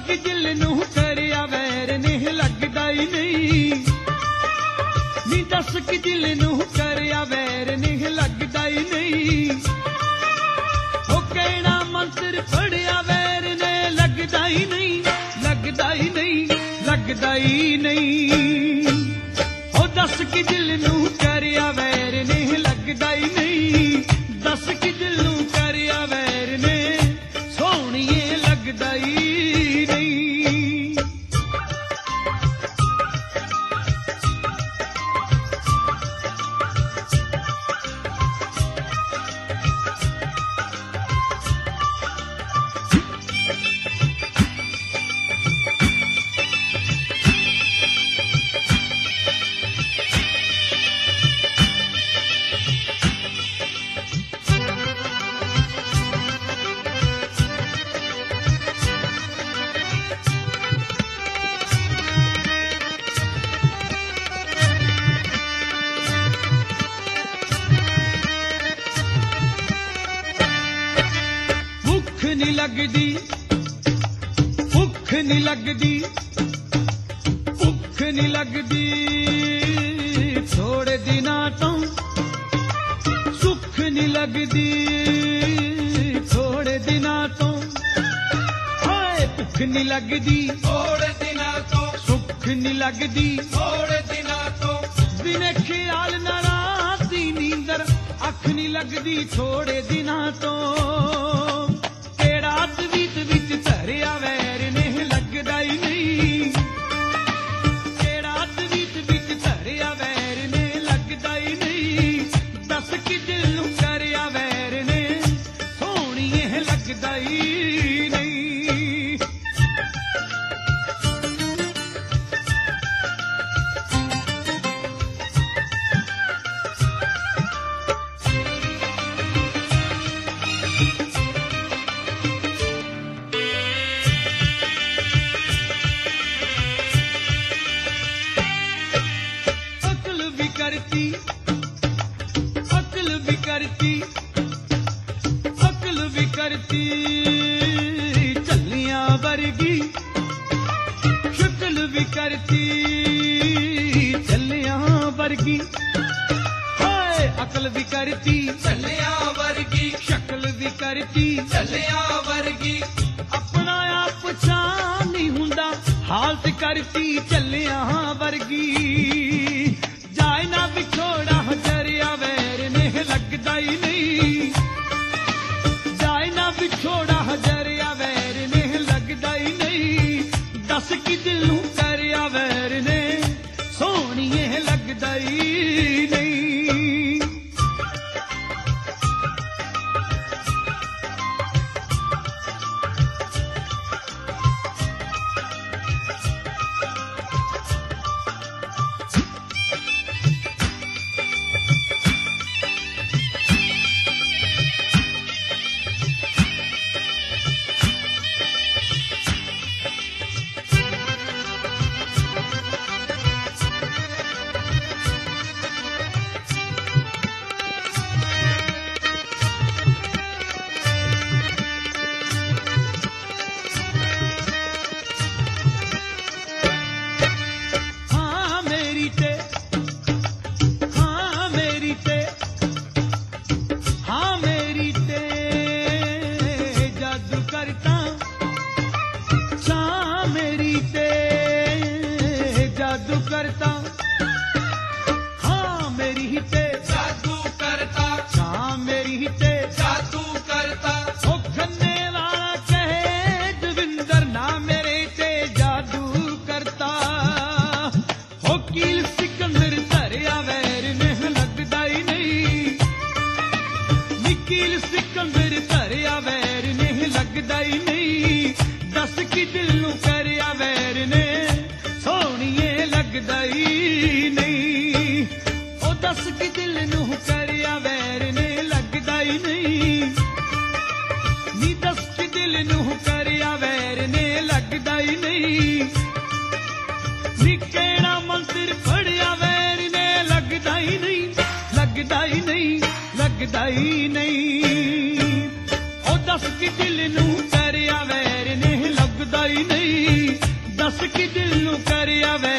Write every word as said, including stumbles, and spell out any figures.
ਕਿ ਦਿਲ ਨੂੰ ਕਰਿਆ ਵੈਰ ਨੇ ਲੱਗਦਾ ਹੀ ਨਹੀਂ ਨੀ ਦੱਸ ਕਿ ਦਿਲ ਨੂੰ ਕਰਿਆ ਵੈਰ ਨੇ ਲੱਗਦਾ ਹੀ ਨਹੀਂ ਉਹ ਕਹਿਣਾ ਮੰਤਰ ਪੜਿਆ ਵੈਰ ਨੇ ਲੱਗਦਾ ਹੀ ਨਹੀਂ ਲੱਗਦਾ ਹੀ ਨਹੀਂ ਲੱਗਦਾ ਹੀ ਨਹੀਂ ਉਹ ਦੱਸ ਕਿ ਦਿਲ ਨੂੰ ਕਰਿਆ ਵੈਰ ਨੇ ਲੱਗਦਾ ਹੀ ਨਹੀਂ ਦੱਸ ਕਿ ਦਿਲ ਨੂੰ ਕਰਿਆ ਵੈਰ ਨੇ ਸੋਹਣੀਏ ਲੱਗਦਾ ਹੀ ਨਹੀਂ ਭੁੱਖ ਨੀ ਲੱਗਦੀ ਭੁੱਖ ਨੀ ਲੱਗਦੀ ਭੁੱਖ ਨੀ ਲੱਗਦੀ ਥੋੜੇ ਦਿਨਾਂ ਤੋਂ ਸੁੱਖ ਨੀ ਲੱਗਦੀ ਥੋੜੇ ਦਿਨਾਂ ਤੋਂ ਹਾਏ ਭੁੱਖ ਨੀ ਲੱਗਦੀ ਥੋੜੇ ਦਿਨਾਂ ਤੋਂ ਸੁੱਖ ਨੀ ਲੱਗਦੀ ਥੋੜੇ ਦਿਨਾਂ ਤੋਂ ਦਿਨੇ ਖਿਆਲ ਨਾ ਰਾਤੀ ਨੀਂਦਰ ਅੱਖ ਨੀ ਲੱਗਦੀ ਥੋੜੇ ਦਿਨਾਂ ਤੋਂ ਕਿਹੜਾ ਤਵੀਤ ਵਿੱਚ ਧਰਿਆ ਵੈਰ ਨੇ ਲੱਗਦਾ ਹੀ ਨਹੀਂ ਕਿਹੜਾ ਤਵੀਤ ਵਿੱਚ ਧਰਿਆ ਵੈਰ ਨੇ ਲੱਗਦਾ ਹੀ ਨਹੀਂ ਦੱਸ ਕਿ ਦਿਲ ਨੂੰ ਕਰਿਆ ਵੈਰ ਨੇ ਸੋਹਣੀਏ ਲੱਗਦਾ ਹੀ ਨਹੀਂ अकल भी करती अकल भी करती अकल भी करती चलियां वर्गी शक्ल भी करती चलियां वर्गी हाय अकल भी करती ਚੱਲਿਆ ਵਰਗੀ शक्ल भी करती ਚੱਲਿਆ ਵਰਗੀ अपना आप पहचान नहीं हुंदा हालत करती चलियां वर्गी जाए ना विछोड़ा जरिया वैर ने लगदा ही नहीं जाए ना विछोड़ा जरिया वैर ने लगदा ही नहीं दस कि दिल नूं करिया वैर ने सोहणीए लगदा ही नहीं हाँ मेरी ते हाँ मेरी ते हाँ मेरी ते जादू करता हाँ मेरी ते जादू करता हाँ मेरी ते ਜਾਦੂ ਕਰਤਾ हाँ मेरी ते ਜਾਦੂ ਕਰਤਾ ओ खन्ने वाला कहे दविंदर ना मेरे ते जादू करता हो कील सिकंदर धरिया वैर ने लगदा ही नहीं निकील सिकंदर धरिया वैर ने लगदा ही नहीं दस कि दिल नूं करिया वैर ने सोहणीए लगदा ही नहीं ओ दस कि दिल नूं करिया वैर ने लगदा ही नहीं नी दस कि दिल नूं करिया वैर ने लगदा ही नहीं नी कहना मंत्र पढ़िया वैर ने लगदा ही नहीं लगदा ही नहीं लगदा ही नहीं ओ दस कि दिल नूं करिया वैर ने लगदा ही नहीं ਦੱਸ ਕੀ ਦਿਲ ਨੂੰ ਕਰਿਆ ਵੈ